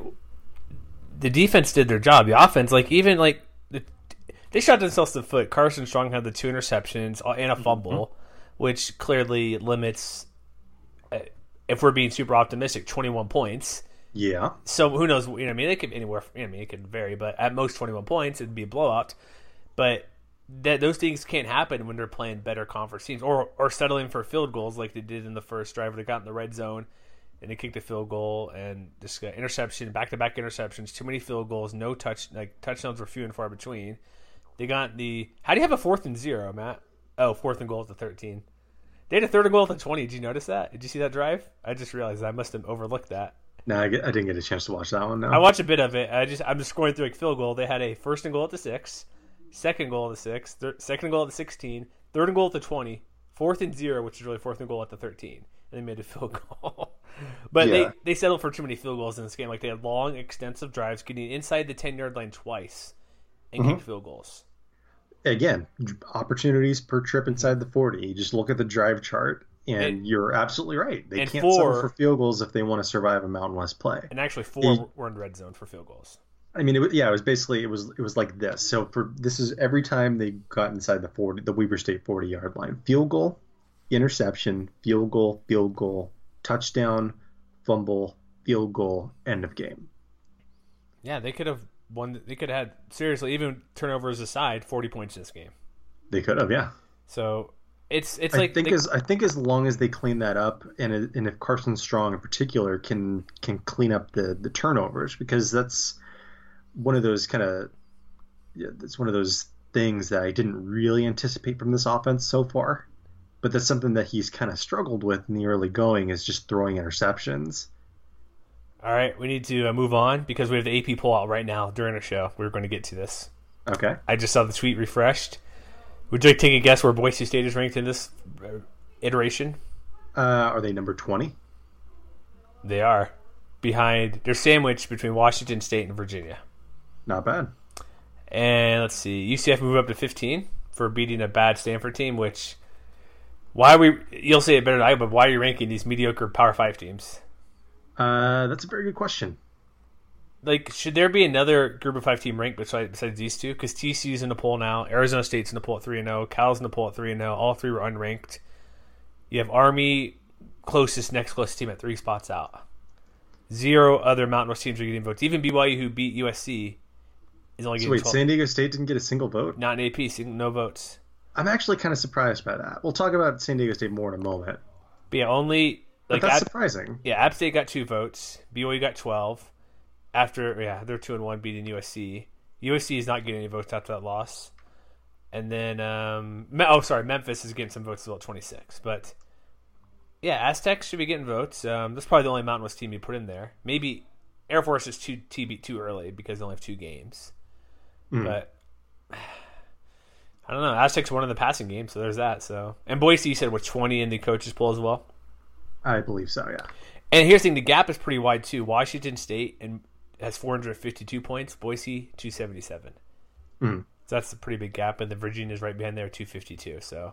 the defense did their job. The offense, like even like the, they shot themselves in the foot. Carson Strong had the two interceptions and a fumble, mm-hmm. which clearly limits. Uh, if we're being super optimistic, twenty-one points. Yeah. So who knows? You know, I mean, they could anywhere. You know, I mean, it could vary, but at most twenty-one points, it'd be a blowout. But that those things can't happen when they're playing better conference teams, or or settling for field goals like they did in the first drive where they got in the red zone and they kicked a field goal and just got interception, back to back interceptions, too many field goals, no touch like touchdowns were few and far between. They got the how do you have a fourth and zero, Matt? Oh, fourth and goal at the thirteen. They had a third and goal at the twenty. Did you notice that? Did you see that drive? I just realized I must have overlooked that. No, I, get, I didn't get a chance to watch that one. No. I watched a bit of it. I just I'm just scrolling through like field goal. They had a first and goal at the six, second goal at the six, thir- second goal at the sixteen, third and goal at the twenty, fourth and zero, which is really fourth and goal at the thirteen, and they made a field goal. But Yeah. they they settled for too many field goals in this game. Like they had long, extensive drives, getting inside the ten yard line twice, and Mhm. kicked field goals. Again, opportunities per trip inside the forty. You just look at the drive chart, and, And- you're absolutely right. They and can't four- settle for field goals if they want to survive a Mountain West play. And actually, four They- were in the red zone for field goals. I mean, it was, yeah, it was basically it was it was like this. So for this is every time they got inside the forty, the Weber State forty yard line, field goal, interception, field goal, field goal, touchdown, fumble, field goal, end of game. Yeah, they could have won. They could have had, seriously, even turnovers aside, forty points in this game. They could have, yeah. So it's it's I like think they, as I think as long as they clean that up, and it- and if Carson Strong in particular can can clean up the the turnovers, because that's one of those kind of yeah, that's one of those things that I didn't really anticipate from this offense so far. But that's something that he's kind of struggled with in the early going, is just throwing interceptions. all right, we need to uh, move on because we have the A P poll out right now during our show. We're going to get to this. Okay. I just saw the tweet refreshed. Would you like to take a guess where Boise State is ranked in this uh, iteration? Uh, are they number twenty? They are behind. They're sandwiched between Washington State and Virginia. Not bad. And let's see, U C F moved up to fifteen for beating a bad Stanford team. Which why are we? You'll say it better than I, but why are you ranking these mediocre Power Five teams? Uh, that's a very good question. Like, should there be another Group of Five team ranked besides, besides these two? Because T C U's in the poll now, Arizona State's in the poll at three and zero, Cal's in the poll at three and zero. All three were unranked. You have Army, closest next closest team at three spots out. Zero other Mountain West teams are getting votes. Even B Y U, who beat U S C, is only So getting wait, twelve. San Diego State didn't get a single vote? Not in A P, no votes. I'm actually kind of surprised by that. We'll talk about San Diego State more in a moment. But yeah, only But like that's App, surprising. yeah, App State got two votes. B Y U got twelve. After yeah, they're two and one beating U S C. U S C is not getting any votes after that loss. And then um, Me- oh sorry, Memphis is getting some votes as well, twenty six. But yeah, Aztecs should be getting votes. Um, that's probably the only Mountain West team you put in there. Maybe Air Force is too T B too early because they only have two games. Mm. But I don't know. Aztecs won in the passing game, so there's that. So and Boise, you said, was twenty in the coaches poll as well. I believe so, yeah. And here's the thing: the gap is pretty wide too. Washington State and has four hundred fifty-two points. Boise two seventy-seven. Mm. So that's a pretty big gap, and the Virginia's right behind there, two fifty-two. So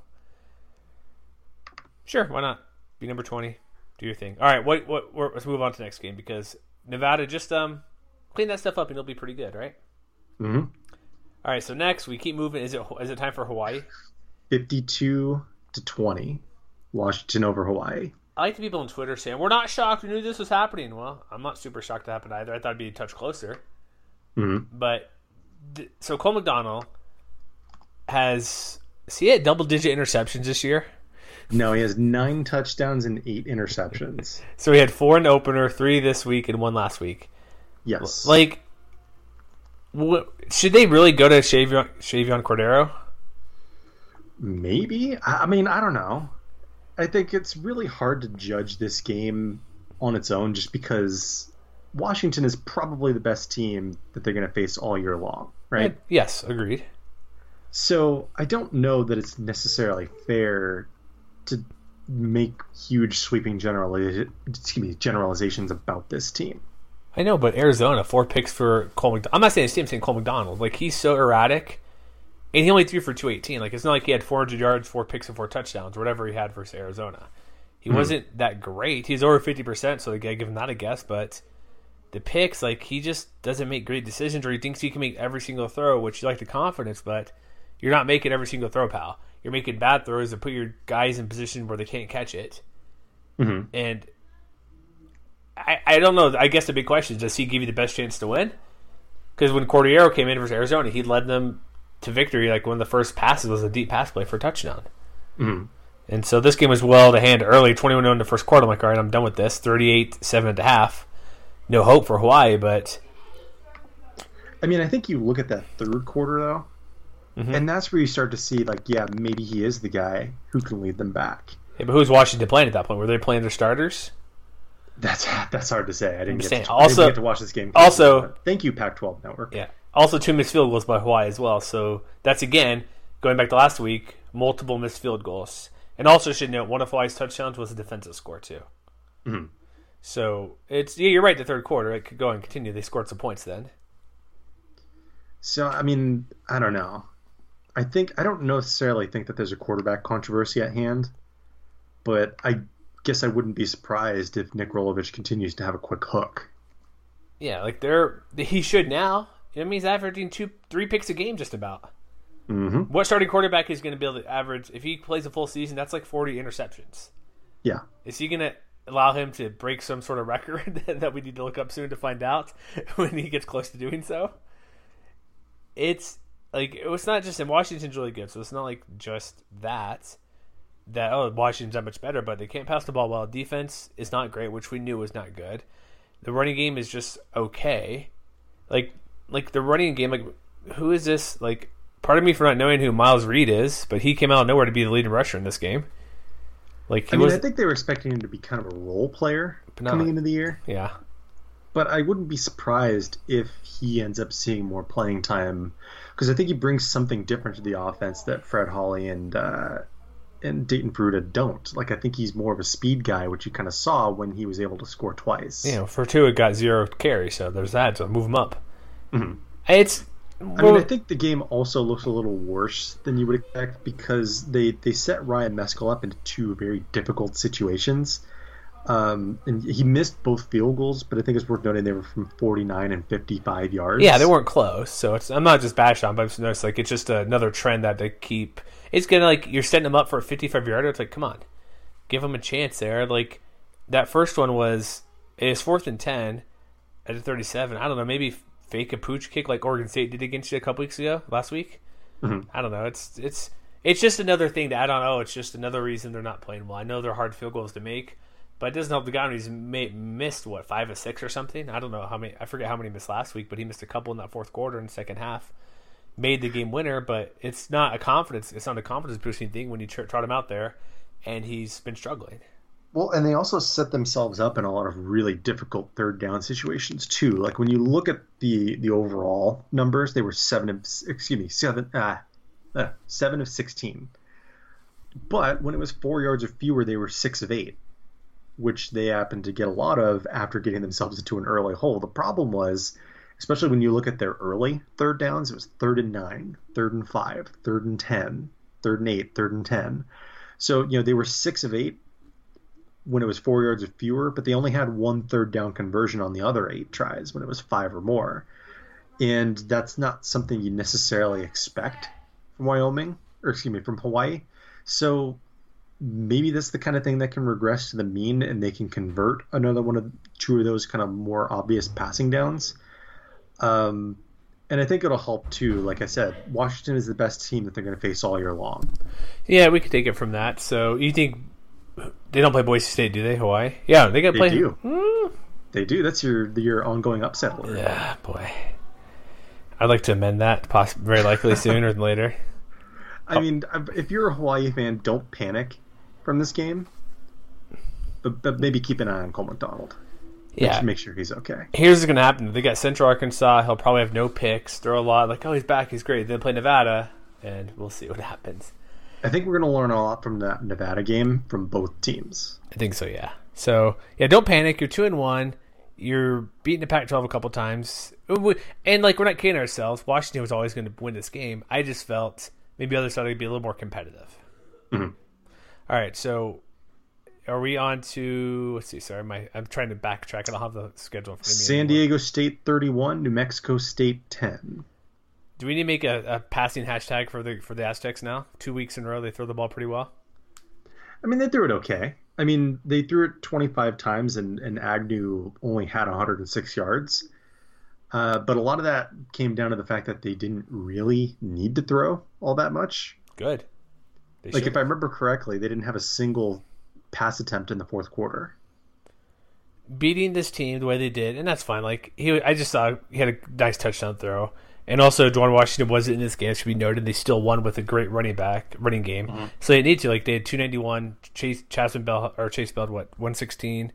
sure, why not be number twenty? Do your thing. All right, what what? We're, let's move on to the next game because Nevada just um clean that stuff up and it'll be pretty good, right? Mm-hmm. All right, so next we keep moving. Is it is it time for Hawaii? fifty-two to twenty, Washington over Hawaii. I like the people on Twitter saying, we're not shocked. We knew this was happening. Well, I'm not super shocked it happened either. I thought it'd be a touch closer. Mm-hmm. But, th- so Cole McDonald has, has he had double-digit interceptions this year? No, he has nine touchdowns and eight interceptions. So he had four in the opener, three this week, and one last week. Yes. Like, what, should they really go to Shavion, Shavion Cordero? Maybe. I I mean, I don't know. I think it's really hard to judge this game on its own just because Washington is probably the best team that they're going to face all year long, right? And, yes, agreed. So I don't know that it's necessarily fair to make huge sweeping generali- excuse me, generalizations about this team. I know, but Arizona, four picks for Cole McDonald. I'm not saying his team, I'm saying Cole McDonald. Like, he's so erratic. And he only threw for two eighteen. Like, it's not like he had four hundred yards, four picks, and four touchdowns, or whatever he had versus Arizona. He mm-hmm. wasn't that great. He's over fifty percent, so they gotta give him that a guess. But the picks, like, he just doesn't make great decisions, or he thinks he can make every single throw, which you like the confidence, but you're not making every single throw, pal. You're making bad throws that put your guys in position where they can't catch it. Mm-hmm. And I, I don't know. I guess the big question is, does he give you the best chance to win? Because when Cordero came in versus Arizona, he led them to victory. Like, one of the first passes was a deep pass play for a touchdown. Mm-hmm. And so this game was well to hand early, twenty-one to oh in the first quarter. I'm like, all right, I'm done with this. thirty-eight seven at the half. No hope for Hawaii, but I mean, I think you look at that third quarter, though, mm-hmm. and that's where you start to see, like, yeah, maybe he is the guy who can lead them back. Yeah, but who was Washington playing at that point? Were they playing their starters? That's that's hard to say. I didn't, get to, also, I didn't get to watch this game. Also, thank you, Pac twelve Network. Yeah. Also, two missed field goals by Hawaii as well. So that's, again, going back to last week, multiple missed field goals. And also should note, one of Hawaii's touchdowns was a defensive score, too. Mm-hmm. So it's yeah, you're right. The third quarter, it could go and continue. They scored some points then. So I mean, I don't know. I think I don't necessarily think that there's a quarterback controversy at hand, but I guess I wouldn't be surprised if Nick Rolovich continues to have a quick hook. Yeah, like they're he should now. You know, I mean, he's averaging two, three picks a game just about. Mm-hmm. What starting quarterback is going to be able to average if he plays a full season? That's like forty interceptions. Yeah. Is he going to allow him to break some sort of record that we need to look up soon to find out when he gets close to doing so. It's like it's not just in Washington's really good, so it's not like just that that oh Washington's that much better, but they can't pass the ball well. Defense is not great, which we knew was not good. The running game is just okay. Like like the running game, like who is this? Like part of me for not knowing who Miles Reed is, but he came out of nowhere to be the leading rusher in this game. Like I mean, was, I think they were expecting him to be kind of a role player not, coming into the year. Yeah. But I wouldn't be surprised if he ends up seeing more playing time, because I think he brings something different to the offense that Fred Hawley and uh, and Dayton Peruta don't. Like I think he's more of a speed guy, which you kind of saw when he was able to score twice. Yeah, Fortua got zero carry, so there's that. So move him up. Mm-hmm. It's. I mean, I think the game also looks a little worse than you would expect because they, they set Ryan Meskel up into two very difficult situations. Um, and he missed both field goals, but I think it's worth noting they were from forty-nine and fifty-five yards. Yeah, they weren't close. So it's I'm not just bashing on, but I'm just noticing, like it's just another trend that they keep. It's gonna like you're setting them up for a fifty-five yarder. It's like come on, give them a chance there. Like that first one was it is fourth and ten at a thirty-seven. I don't know, maybe fake a pooch kick like Oregon State did against you a couple weeks ago, last week. Mm-hmm. I don't know. It's it's it's just another thing to add on. Oh, it's just another reason they're not playing well. I know they're hard field goals to make. But it doesn't help the guy when he's made, missed, what, five or six or something? I don't know how many. I forget how many he missed last week, but he missed a couple in that fourth quarter in the second half. Made the game winner, but it's not a confidence. It's not a confidence-boosting thing when you tr- trot him out there, and he's been struggling. Well, and they also set themselves up in a lot of really difficult third down situations, too. Like when you look at the, the overall numbers, they were seven of, excuse me, seven, uh, uh, seven of sixteen. But when it was four yards or fewer, they were six of eight. Which they happened to get a lot of after getting themselves into an early hole. The problem was, especially when you look at their early third downs, it was third and nine, third and five, third and ten, third and eight, third and ten. So, you know, they were six of eight when it was four yards or fewer, but they only had one third down conversion on the other eight tries when it was five or more. And that's not something you necessarily expect from Wyoming, or excuse me, from Hawaii. So maybe that's the kind of thing that can regress to the mean and they can convert another one of two of those kind of more obvious passing downs. Um, and I think it'll help too. Like I said, Washington is the best team that they're going to face all year long. Yeah, we could take it from that. So you think they don't play Boise State, do they, Hawaii? Yeah, they got to play. They do. Mm. They do. That's your your ongoing upset alert. Yeah, boy. I'd like to amend that, possibly, very likely sooner than later. I mean, if you're a Hawaii fan, don't panic from this game, but, but maybe keep an eye on Cole McDonald. Yeah, make sure he's okay. Here's what's going to happen. They got Central Arkansas. He'll probably have no picks. Throw a lot. Like, oh, he's back. He's great. Then play Nevada, and we'll see what happens. I think we're going to learn a lot from that Nevada game from both teams. I think so, yeah. So, yeah, don't panic. You're two and one. You're beating the Pac twelve a couple times. And, like, we're not kidding ourselves. Washington was always going to win this game. I just felt maybe the other side would be a little more competitive. Mm-hmm. All right, so are we on to, let's see, sorry, my I'm trying to backtrack. I don't have the schedule in front of me San anymore. Diego State thirty-one, New Mexico State ten. Do we need to make a, a passing hashtag for the for the Aztecs now? Two weeks in a row, they throw the ball pretty well. I mean, they threw it okay. I mean, they threw it twenty-five times, and, and Agnew only had one hundred six yards. Uh, but a lot of that came down to the fact that they didn't really need to throw all that much. Good. They like, should. if I remember correctly, they didn't have a single pass attempt in the fourth quarter. Beating this team the way they did, and that's fine. Like he, I just saw he had a nice touchdown throw, and also Juwan Washington wasn't in this game. It should be noted. They still won with a great running back running game, mm-hmm. so they need to. Like they had two ninety one. Chase Chasman Bell or Chase Bell what one sixteen,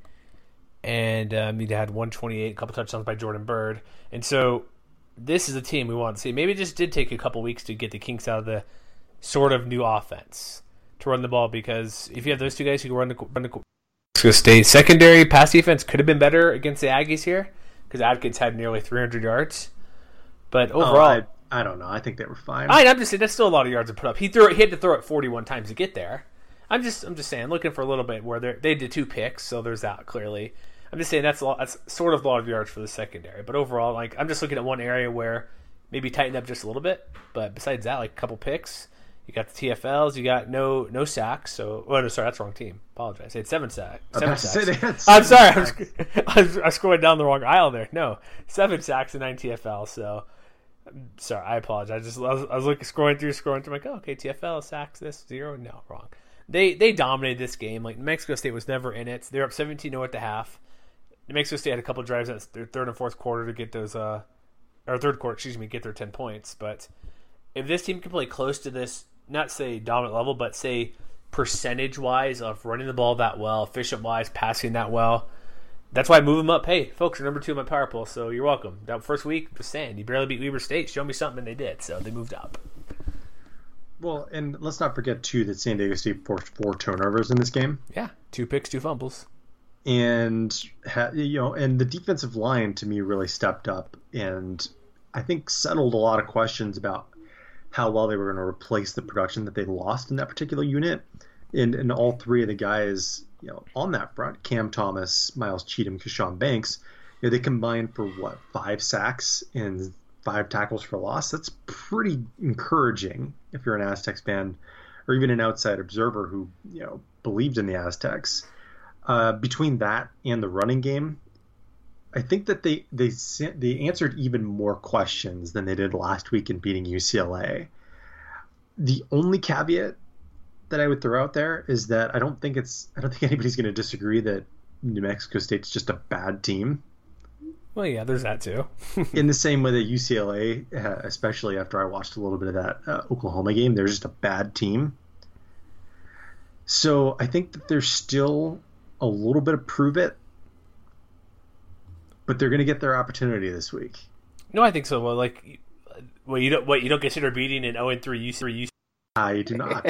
and um, they had one twenty eight. A couple touchdowns by Jordan Bird, and so this is a team we want to see. Maybe it just did take a couple weeks to get the kinks out of the sort of new offense to run the ball, because if you have those two guys who can run the run the so State secondary pass defense could have been better against the Aggies here, because Adkins had nearly three hundred yards, but overall, oh, I, I don't know. I think they were fine. I, I'm just saying that's still a lot of yards to put up. He threw it, he had to throw it forty-one times to get there. I'm just I'm just saying, looking for a little bit where they did two picks, so there's that clearly. I'm just saying that's a lot, that's sort of a lot of yards for the secondary, but overall, like I'm just looking at one area where maybe tighten up just a little bit, but besides that, like a couple picks. You got the T F Ls. You got no no sacks. So, oh no, sorry, that's the wrong team. Apologize. They had seven sacks. Seven sacks. I'm sorry. I was, I was, I was scrolling down the wrong aisle there. No, seven sacks and nine T F Ls. So, sorry, I apologize. I just I was, I was looking, scrolling through, scrolling through. I'm like, oh, okay, T F L sacks this zero. No, wrong. They they dominated this game. Like New Mexico State was never in it. They're up seventeen oh at the half. New Mexico State had a couple drives in their third and fourth quarter to get those, uh, or third quarter, excuse me, get their ten points. But if this team can play close to this, not say dominant level, but say percentage-wise of running the ball that well, efficient-wise, passing that well, that's why I move them up. Hey, folks, you're number two in my power poll, so you're welcome. That first week was saying you barely beat Weber State. Show me something, and they did, so they moved up. Well, and let's not forget, too, that San Diego State forced four turnovers in this game. Yeah, two picks, two fumbles. And, you know, and the defensive line, to me, really stepped up and I think settled a lot of questions about how well they were going to replace the production that they lost in that particular unit. And, and all three of the guys, you know, on that front, Cam Thomas, Miles Cheatham, Keshawn Banks, you know, they combined for, what, five sacks and five tackles for loss? That's pretty encouraging if you're an Aztecs fan or even an outside observer who, you know, believed in the Aztecs. Uh, between that and the running game, I think that they, they they answered even more questions than they did last week in beating U C L A. The only caveat that I would throw out there is that I don't think it's I don't think anybody's going to disagree that New Mexico State's just a bad team. Well, yeah, there's that too. In the same way that U C L A, uh, especially after I watched a little bit of that uh, Oklahoma game, they're just a bad team. So I think that there's still a little bit of prove it, but they're going to get their opportunity this week. No, I think so. Well, like, well, you don't what you don't consider beating an zero and three U C. I do not.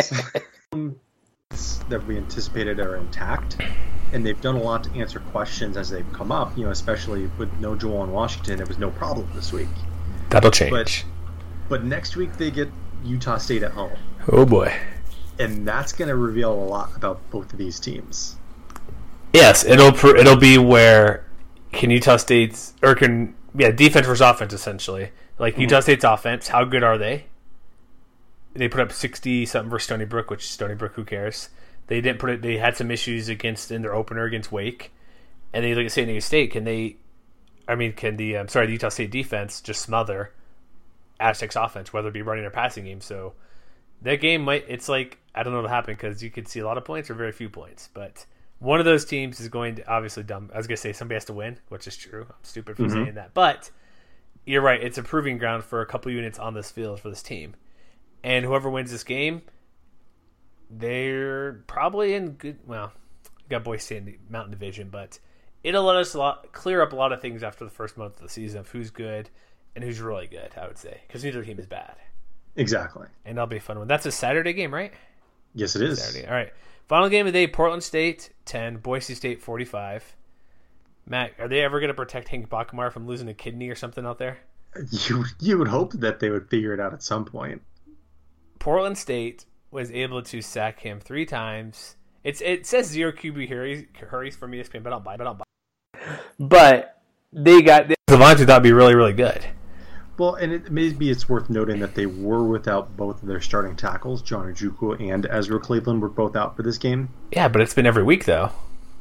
That we anticipated are intact, and they've done a lot to answer questions as they've come up. You know, especially with no Joel in Washington, it was no problem this week. That'll change. But, but next week they get Utah State at home. Oh boy! And that's going to reveal a lot about both of these teams. Yes, it'll it'll be where can Utah State's or can yeah defense versus offense essentially. Like mm-hmm. Utah State's offense, how good are they? They put up sixty something versus Stony Brook, which Stony Brook, who cares? They didn't put it. They had some issues against in their opener against Wake, and then you look at San Diego State. Can they? I mean, can the I'm sorry, the Utah State defense just smother Aztecs offense, whether it be running or passing game? So that game might. It's like I don't know what happened because you could see a lot of points or very few points, but. One of those teams is going to obviously dumb. I was going to say somebody has to win, which is true. I'm stupid for mm-hmm. saying that. But you're right. It's a proving ground for a couple units on this field for this team. And whoever wins this game, they're probably in good. Well, you got Boise State in the Mountain Division, but it'll let us a lot, clear up a lot of things after the first month of the season of who's good and who's really good, I would say. Because neither team is bad. Exactly. And that'll be a fun one. That's a Saturday game, right? Yes, it is. Saturday. All right. Final game of the day, Portland State ten, Boise State forty-five. Matt, are they ever going to protect Hank Bachmeier from losing a kidney or something out there? You you would hope that they would figure it out at some point. Portland State was able to sack him three times. It's It says zero Q B hurries, hurries from E S P N, but I don't buy it. But, I don't buy it. But they got the Savants who thought would be really, really good. Well, and it, maybe it's worth noting that they were without both of their starting tackles. John Ojukwu and Ezra Cleveland were both out for this game. Yeah, but it's been every week, though.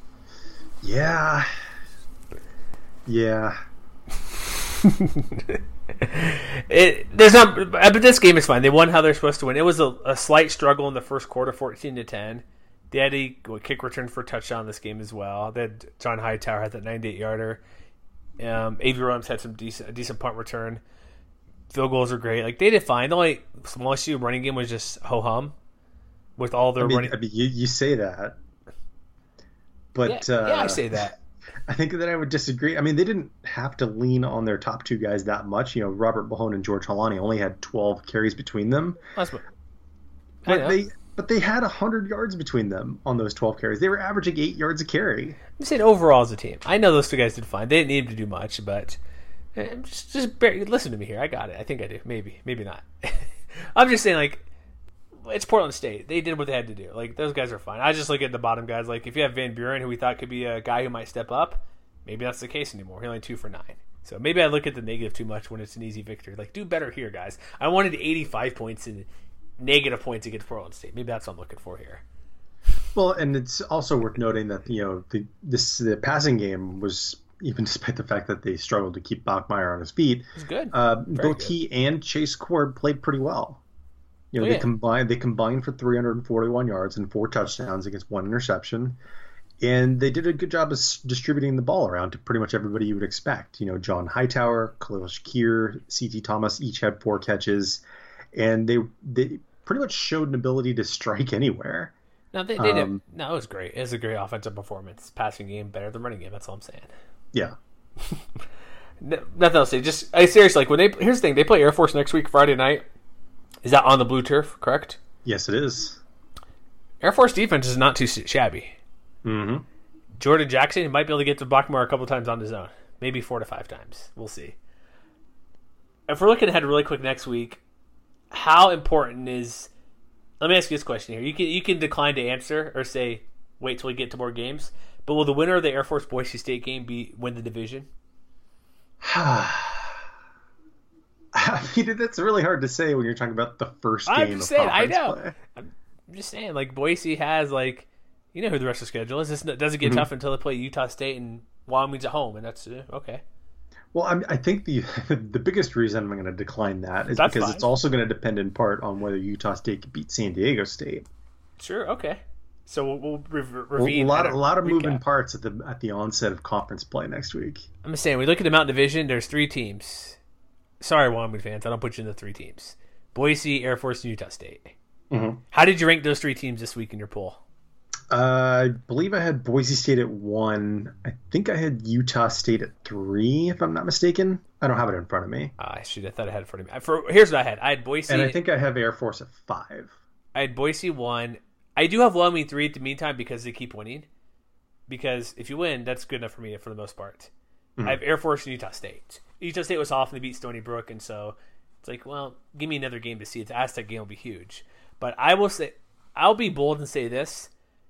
Yeah. Yeah. it There's not, but this game is fine. They won how they're supposed to win. It was a, a slight struggle in the first quarter, fourteen to ten. They had a kick return for a touchdown this game as well. Then John Hightower had that ninety-eight yarder. Um, A V Williams had some decent, a decent punt return. Field goals are great. Like they did fine. The only small issue running game was just ho hum with all their I mean, running. I mean, you, you say that, but yeah, uh, yeah, I say that. I think that I would disagree. I mean, they didn't have to lean on their top two guys that much. You know, Robert Mahone and George Holani only had twelve carries between them. That's what, but they but they had one hundred yards between them on those twelve carries. They were averaging eight yards a carry. I'm saying overall as a team. I know those two guys did fine. They didn't need to do much, but just just bear, listen to me here. I got it. I think I do. Maybe, maybe not. I'm just saying, like, it's Portland State. They did what they had to do. Like, those guys are fine. I just look at the bottom guys. Like, if you have Van Buren, who we thought could be a guy who might step up, maybe that's the case anymore. He only two for nine. So maybe I look at the negative too much when it's an easy victory. Like, do better here, guys. I wanted eighty-five points in negative points against Portland State. Maybe that's what I'm looking for here. Well, and it's also worth noting that you know the this the passing game was, even despite the fact that they struggled to keep Bachmeier on his feet, It's good. uh, Very both he and Chase Cord played pretty well. You know, Oh, they yeah. combined they combined for three hundred forty-one yards and four touchdowns against one interception, and they did a good job of s- distributing the ball around to pretty much everybody you would expect. You know, John Hightower, Khalil Shakir, C T Thomas each had four catches, and they they pretty much showed an ability to strike anywhere. No, they, they Um, did. No, it was great. It was a great offensive performance. Passing game better than running game. That's all I'm saying. Yeah. No, nothing else to say. Just I seriously like when they. Here's the thing: they play Air Force next week, Friday night. Is that on the blue turf? Correct. Yes, it is. Air Force defense is not too shabby. Mm-hmm. Jordan Jackson might be able to get to Bachmeier a couple times on his own, maybe four to five times. We'll see. If we're looking ahead really quick next week, how important is? Let me ask you this question here. You can you can decline to answer or say wait till we get to more games. But will the winner of the Air Force Boise State game be win the division? I mean, that's really hard to say when you're talking about the first game I'm of just saying. I conference know. play. I'm just saying. Like Boise has like, you know who the rest of the schedule is. This doesn't get Mhm. tough until they play Utah State and Wyoming's at home, and that's uh, okay. Well, I'm, I think the the biggest reason I'm going to decline that is That's because fine. it's also going to depend in part on whether Utah State can beat San Diego State. Sure. Okay. So we'll, we'll rev- Well, ravine. a lot, at a lot of recap. moving parts at the at the onset of conference play next week. I'm just saying, we look at the Mountain Division, there's three teams. Sorry, Wyoming fans, I don't put you in the three teams. Boise, Air Force, and Utah State. Mm-hmm. How did you rank those three teams this week in your poll? Uh, I believe I had Boise State at one. I think I had Utah State at three, if I'm not mistaken. I don't have it in front of me. Uh, I should have thought I had it for me. For, here's what I had. I had Boise. And I think I have Air Force at five. I had Boise one. I do have Wyoming three at the meantime because they keep winning. Because if you win, that's good enough for me for the most part. Mhm. I have Air Force and Utah State. Utah State was off and they beat Stony Brook, and so it's like, well, give me another game to see. The Aztec game will be huge. But I will say, I'll be bold and say this.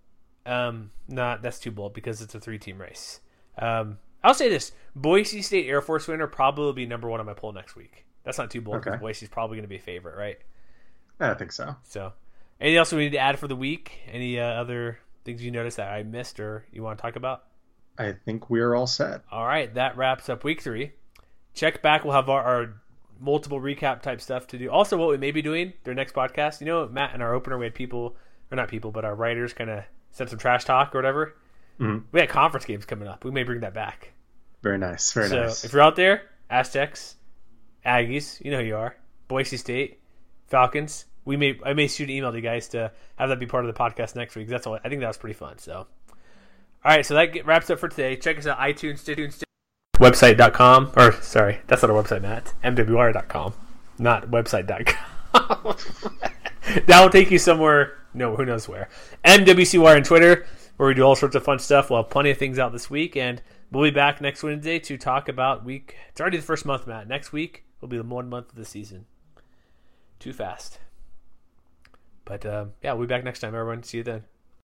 Um, not that's too bold because it's a three-team race. Um, I'll say this: Boise State Air Force winner probably will be number one on my poll next week. That's not too bold because Okay. Boise's probably going to be a favorite, right? I think so. So, anything else we need to add for the week? Any uh, other things you noticed that I missed or you want to talk about? I think we're all set. All right, that wraps up week three. Check back. We'll have our, our multiple recap type stuff to do. Also, what we may be doing their next podcast. You know, Matt, in our opener, we had people, or not people, but our writers kind of said some trash talk or whatever. Mhm. We had conference games coming up. We may bring that back. Very nice. Very so nice. if you're out there, Aztecs, Aggies, you know who you are, Boise State, Falcons. We may I may shoot an email to you guys to have that be part of the podcast next week. That's all. I think that was pretty fun. So, all right. So that get, wraps up for today. Check us out iTunes, iTunes, website dot com. Or sorry, that's not our website, Matt. M W R dot com, not website dot com. That will take you somewhere. No, who knows where. M W C Y on Twitter, where we do all sorts of fun stuff. We'll have plenty of things out this week, and we'll be back next Wednesday to talk about week. It's already the first month, Matt. Next week will be the one month of the season. Too fast. But um, yeah, we'll be back next time, everyone. See you then.